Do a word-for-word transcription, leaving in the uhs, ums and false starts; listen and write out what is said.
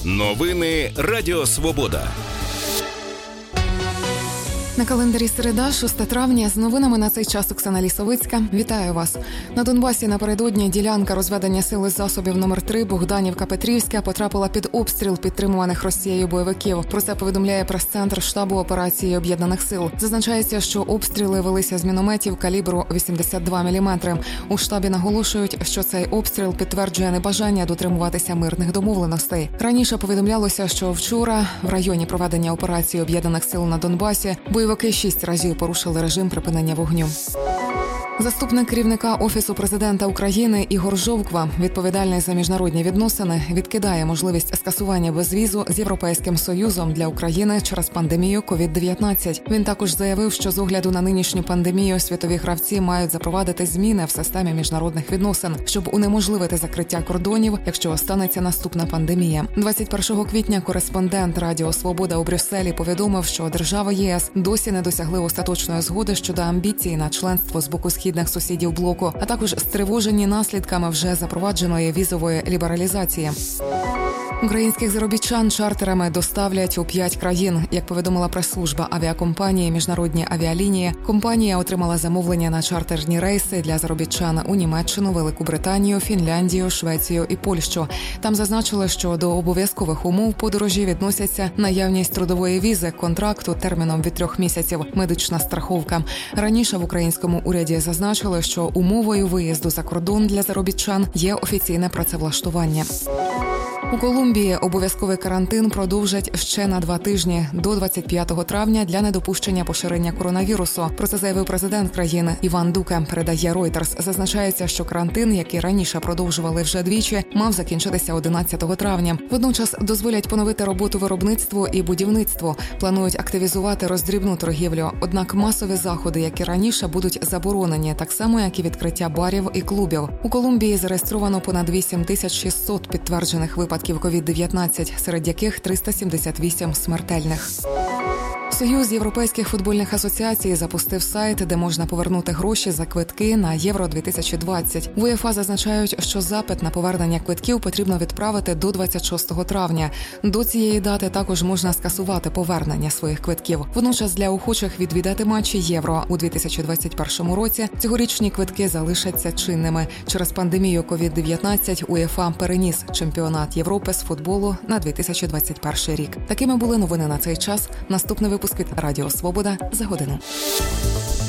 Новини Радіо Свобода. На календарі середа, шостого травня. З новинами на цей час Оксана Лісовицька. Вітаю вас. На Донбасі напередодні ділянка розведення сил із засобів номер три Богданівка-Петрівська потрапила під обстріл підтримуваних Росією бойовиків. Про це повідомляє прес-центр штабу операції Об'єднаних сил. Зазначається, що обстріли велися з мінометів калібру вісімдесят два міліметри. У штабі наголошують, що цей обстріл підтверджує небажання дотримуватися мирних домовленостей. Раніше повідомлялося, що вчора в районі проведення операції Об'єднаних сил на Донбасі бойовики шість разів порушили режим припинення вогню. Заступник керівника Офісу президента України Ігор Жовква, відповідальний за міжнародні відносини, відкидає можливість скасування безвізу з Європейським Союзом для України через пандемію ковід дев'ятнадцять. Він також заявив, що з огляду на нинішню пандемію світові гравці мають запровадити зміни в системі міжнародних відносин, щоб унеможливити закриття кордонів, якщо станеться наступна пандемія. двадцять першого квітня кореспондент Радіо Свобода у Брюсселі повідомив, що держави ЄС досі не досягли остаточної згоди щодо амбіцій на членство з боку східних сусідів блоку, а також стривожені наслідками вже запровадженої візової лібералізації. Українських заробітчан чартерами доставлять у п'ять країн. Як повідомила прес-служба авіакомпанії «Міжнародні авіалінії», компанія отримала замовлення на чартерні рейси для заробітчан у Німеччину, Велику Британію, Фінляндію, Швецію і Польщу. Там зазначили, що до обов'язкових умов подорожі відносяться наявність трудової візи, контракту терміном від трьох місяців, медична страховка. Раніше в українському уряді зазначили, що умовою виїзду за кордон для заробітчан є офіційне працевлаштування. У Колумбії обов'язковий карантин продовжать ще на два тижні до двадцять п'ятого травня для недопущення поширення коронавірусу. Про це заявив президент країни Іван Дуке, передає Reuters. Зазначається, що карантин, який раніше продовжували вже двічі, мав закінчитися одинадцятого травня. Водночас дозволять поновити роботу виробництву і будівництву. Планують активізувати роздрібну торгівлю. Однак масові заходи, які раніше, будуть заборонені, так само, як і відкриття барів і клубів. У Колумбії зареєстровано понад вісім тисяч шістсот підтверджених випадків ковід дев'ятнадцять, серед яких триста сімдесят вісім смертельних. Союз європейських футбольних асоціацій запустив сайт, де можна повернути гроші за квитки на Євро дві тисячі двадцять. В УЄФА зазначають, що запит на повернення квитків потрібно відправити до двадцять шостого травня. До цієї дати також можна скасувати повернення своїх квитків. Водночас для охочих відвідати матчі Євро у дві тисячі двадцять першому році цьогорічні квитки залишаться чинними. Через пандемію ковід дев'ятнадцять УЄФА переніс чемпіонат Європи з футболу на дві тисячі двадцять перший рік. Такими були новини на цей час. Наступний випуск від Радіо Свобода за годину.